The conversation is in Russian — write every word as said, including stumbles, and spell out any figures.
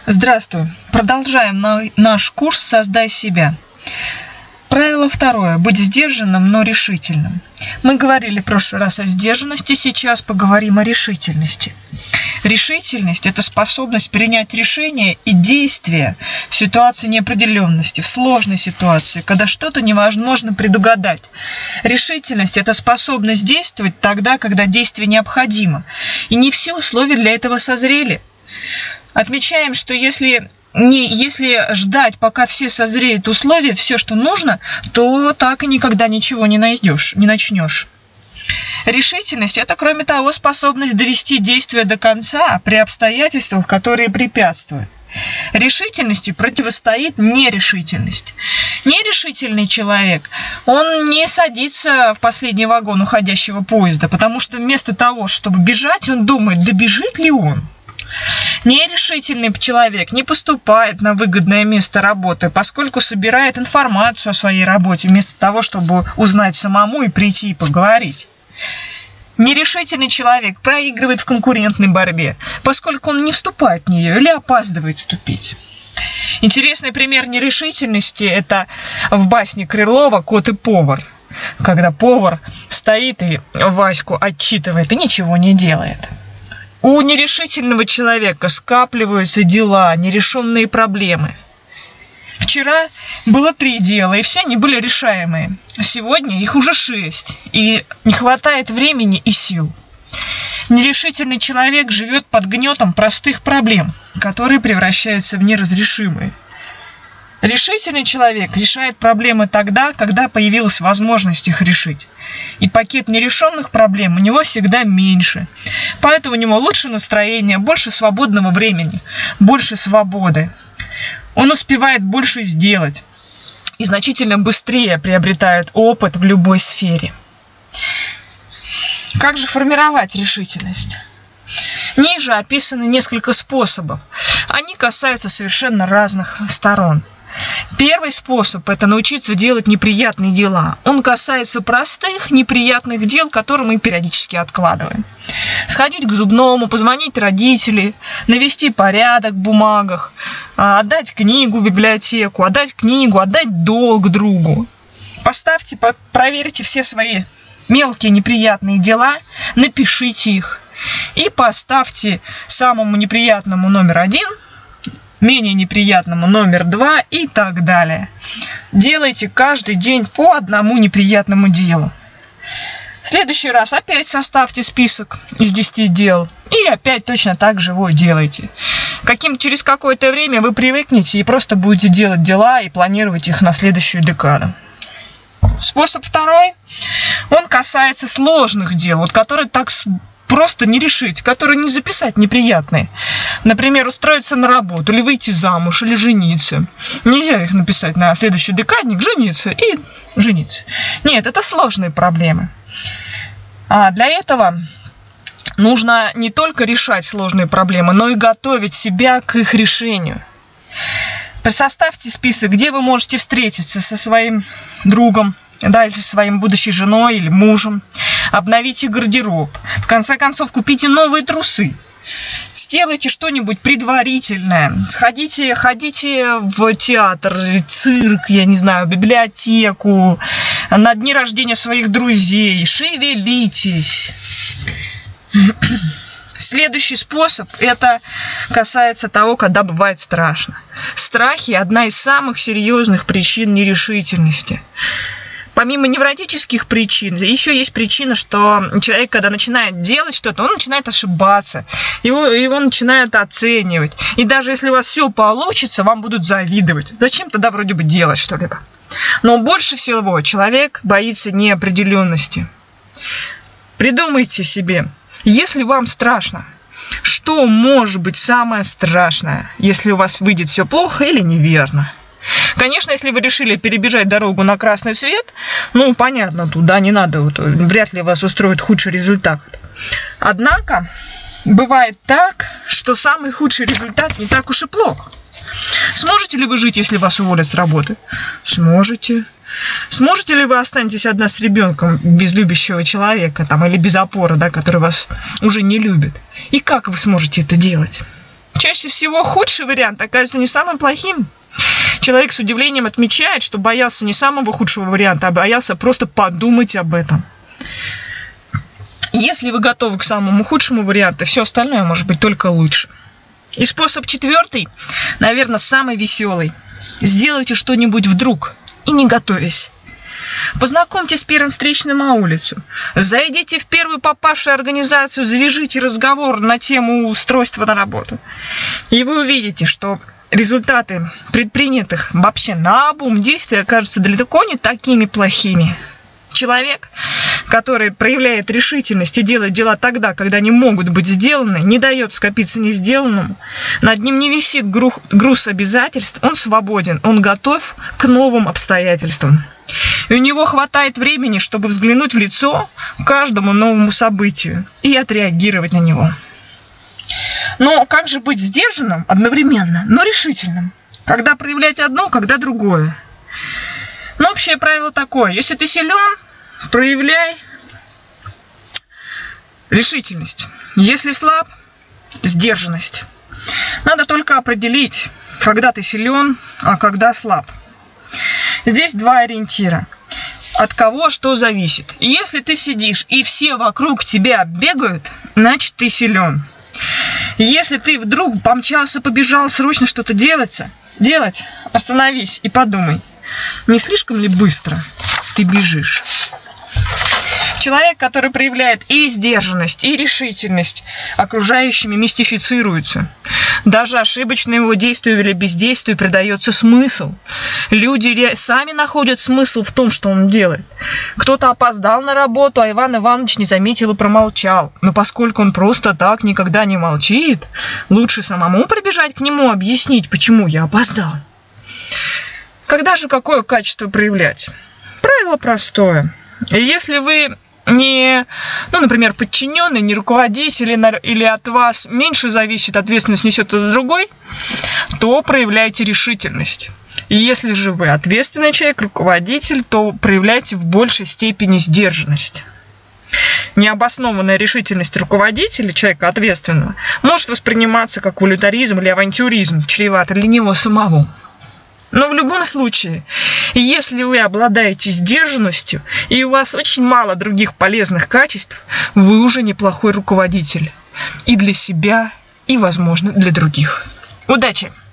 Здравствуй! Продолжаем наш курс «Создай себя». Правило второе. Быть сдержанным, но решительным. Мы говорили в прошлый раз о сдержанности, сейчас поговорим о решительности. Решительность – это способность принять решение и действие в ситуации неопределенности, в сложной ситуации, когда что-то невозможно предугадать. Решительность – это способность действовать тогда, когда действие необходимо, и не все условия для этого созрели. Отмечаем, что если, не, если ждать, пока все созреют условия, все, что нужно, то так и никогда ничего не найдешь, не начнешь. Решительность – это, кроме того, способность довести действие до конца при обстоятельствах, которые препятствуют. Решительности противостоит нерешительность. Нерешительный человек, он не садится в последний вагон уходящего поезда, потому что вместо того, чтобы бежать, он думает, добежит ли он. Нерешительный человек не поступает на выгодное место работы, поскольку собирает информацию о своей работе, вместо того, чтобы узнать самому и прийти и поговорить. Нерешительный человек проигрывает в конкурентной борьбе, поскольку он не вступает в нее или опаздывает вступить. Интересный пример нерешительности – это в басне Крылова «Кот и повар», когда повар стоит и Ваську отчитывает и ничего не делает. У нерешительного человека скапливаются дела, нерешенные проблемы. Вчера было три дела, и все они были решаемые. Сегодня их уже шесть, и не хватает времени и сил. Нерешительный человек живет под гнетом простых проблем, которые превращаются в неразрешимые. Решительный человек решает проблемы тогда, когда появилась возможность их решить. И пакет нерешенных проблем у него всегда меньше. Поэтому у него лучше настроение, больше свободного времени, больше свободы. Он успевает больше сделать и значительно быстрее приобретает опыт в любой сфере. Как же формировать решительность? Ниже описаны несколько способов. Они касаются совершенно разных сторон. Первый способ – это научиться делать неприятные дела. Он касается простых, неприятных дел, которые мы периодически откладываем. Сходить к зубному, позвонить родителям, навести порядок в бумагах, отдать книгу в библиотеку, отдать книгу, отдать долг другу. Поставьте, проверьте все свои мелкие неприятные дела, напишите их и поставьте самому неприятному номер один, менее неприятному номер два и так далее. Делайте каждый день по одному неприятному делу. В следующий раз опять составьте список из десяти дел и опять точно так же его делайте. Каким, через какое-то время вы привыкнете и просто будете делать дела и планировать их на следующую декаду. Способ второй, он касается сложных дел, вот которые так просто не решить, которые не записать неприятные. Например, устроиться на работу, или выйти замуж, или жениться. Нельзя их написать на следующий декадник, жениться и жениться. Нет, это сложные проблемы. А для этого нужно не только решать сложные проблемы, но и готовить себя к их решению. Составьте список, где вы можете встретиться со своим другом, дальше со своей будущей женой или мужем. Обновите гардероб. В конце концов, купите новые трусы. Сделайте что-нибудь предварительное. Сходите, ходите в театр, цирк, я не знаю, библиотеку, на дни рождения своих друзей. Шевелитесь. Следующий способ, это касается того, когда бывает страшно. Страхи – одна из самых серьезных причин нерешительности. Помимо невротических причин, еще есть причина, что человек, когда начинает делать что-то, он начинает ошибаться, его, его начинают оценивать. И даже если у вас все получится, вам будут завидовать. Зачем тогда вроде бы делать что-либо? Но больше всего человек боится неопределенности. Придумайте себе, если вам страшно, что может быть самое страшное, если у вас выйдет все плохо или неверно? Конечно, если вы решили перебежать дорогу на красный свет, ну, понятно, туда не надо, вот, вряд ли вас устроит худший результат. Однако, бывает так, что самый худший результат не так уж и плох. Сможете ли вы жить, если вас уволят с работы? Сможете. Сможете ли вы останетесь одна с ребенком без любящего человека там, или без опоры, да, который вас уже не любит? И как вы сможете это делать? Чаще всего худший вариант оказывается не самым плохим. Человек с удивлением отмечает, что боялся не самого худшего варианта, а боялся просто подумать об этом. Если вы готовы к самому худшему варианту, все остальное может быть только лучше. И способ четвертый, наверное, самый веселый. Сделайте что-нибудь вдруг и не готовясь. Познакомьтесь с первым встречным на улицу. Зайдите в первую попавшую организацию, завяжите разговор на тему устройства на работу. И вы увидите, что результаты предпринятых вообще наобум действий окажутся далеко не такими плохими. Человек, который проявляет решительность и делает дела тогда, когда они могут быть сделаны, не дает скопиться несделанному, над ним не висит груз обязательств, он свободен, он готов к новым обстоятельствам. И у него хватает времени, чтобы взглянуть в лицо каждому новому событию и отреагировать на него. Но как же быть сдержанным одновременно, но решительным? Когда проявлять одно, когда другое? Но общее правило такое: если ты силен, проявляй решительность. Если слаб, сдержанность. Надо только определить, когда ты силен, а когда слаб. Здесь два ориентира. От кого что зависит. И если ты сидишь, и все вокруг тебя бегают, значит ты силен. Если ты вдруг помчался, побежал, срочно что-то делать, делать, остановись и подумай, не слишком ли быстро ты бежишь? Человек, который проявляет и сдержанность, и решительность, окружающими мистифицируется. Даже ошибочному его действию или бездействию придается смысл. Люди сами находят смысл в том, что он делает. Кто-то опоздал на работу, а Иван Иванович не заметил и промолчал. Но поскольку он просто так никогда не молчит, лучше самому прибежать к нему, объяснить, почему я опоздал. Когда же какое качество проявлять? Правило простое. Если вы не, ну, например, подчиненный, не руководитель, или от вас меньше зависит, ответственность несет кто-то другой, то проявляйте решительность. И если же вы ответственный человек, руководитель, то проявляйте в большей степени сдержанность. Необоснованная решительность руководителя, человека ответственного, может восприниматься как волюнтаризм или авантюризм, чревато для него самого. Но в любом случае, если вы обладаете сдержанностью и у вас очень мало других полезных качеств, вы уже неплохой руководитель. И для себя, и, возможно, для других. Удачи!